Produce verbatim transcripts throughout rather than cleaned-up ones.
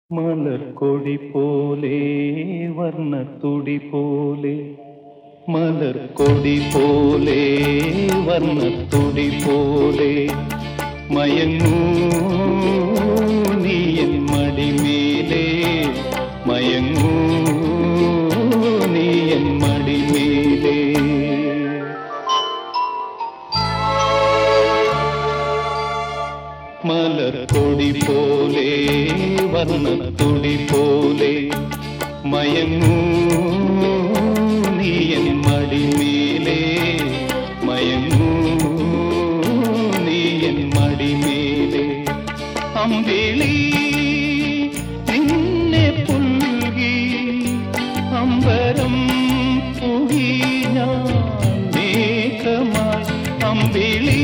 മലർക്കൊടി പോലെ വർണ്ണത്തുടി പോലെ മലർക്കൊടി പോലെ വർണ്ണത്തുടി പോലെ മയങ്ങൂ നീയൻ മടിമേലേ മയങ്ങൂ നീയൻ മടിമേലേ മലർക്കൊടി പോലെ വർണ്ണത്തുടി പോലെ മയങ്ങൂ നീയൻ മടിമേലേ മയങ്ങൂ നീയൻ മടിമേലേ അമ്പിളി നിന്നെ പുൽകി അമ്പരം പുകി ഞാൻ മേഘമായി അമ്പിളി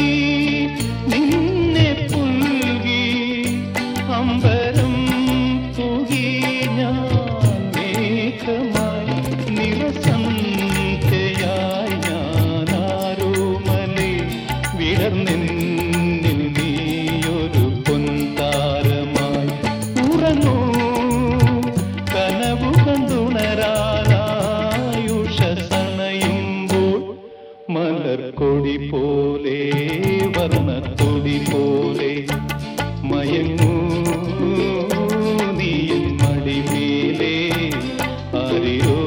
അമ്പരം പുകി ഞാൻ മേഘമായി നിറസന്ധ്യയായി ഞാനാരോമലേ വിടർന്നെന്നിൽ നീയൊരു പൊൻതാരമായി ഉറങ്ങൂ കനവു കണ്ടുണരാനായുഷസണയുമ്പോൾ മലർക്കൊടി പോലെ വർണ്ണത്തൊടി പോലെ മയങ്ങൂ നീയൻ മടിമേലേ ആരിരോ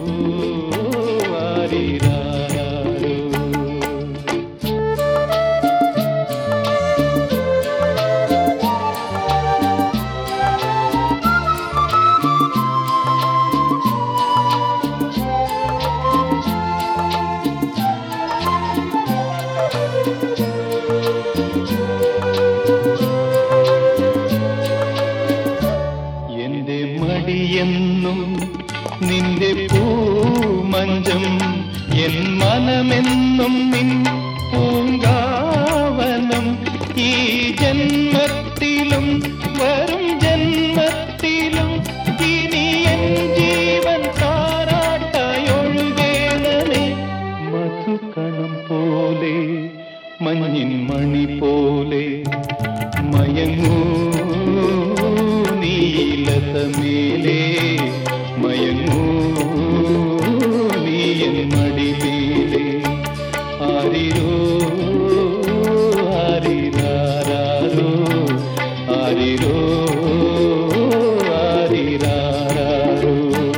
ആരിരാരോ എന്നും നിന്റെ പൂമഞ്ചം എൻ മനമെന്നും നിൻ പൂങ്കാവനം ഈ ജന്മത്തിലും വരും ജന്മത്തിലും ഇനി എൻ ജീവൻ താരാട്ടായൊഴുകേണമേ മധുകണം പോലെ മഞ്ഞിൻ മണി പോലെ മയങ്ങൂ നീലതമേലേ മയങ്ങൂ നീയൻ മടിമേലേ ആരിരോ ആരിരാരോ ആരിരോ ആരിരാരോ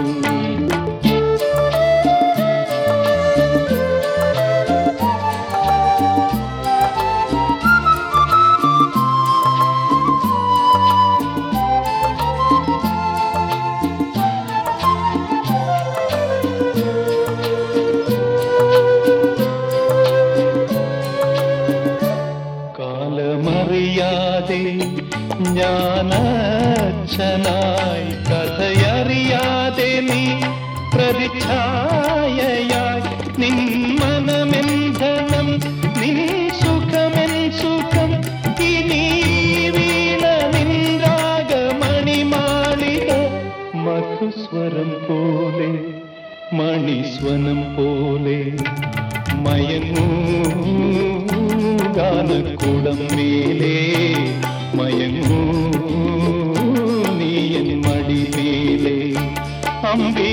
അറിയാതെ ഞാനച്ഛനായി കഥയറിയാതെ നീ പ്രതിച്ഛായയായി നിൻ മനമെൻ ധനം നിൻ സുഖമെൻ സുഖം ഇനി വീണ നിൻ രാഗമണിമാളിക മധുസ്വരം പോലെ മണിസ്വനം പോലെ മയങ്ങൂ ഗാനക്കുടം മേലേ മയങ്ങൂ നീയൻ മടിമേലേ അമ്പി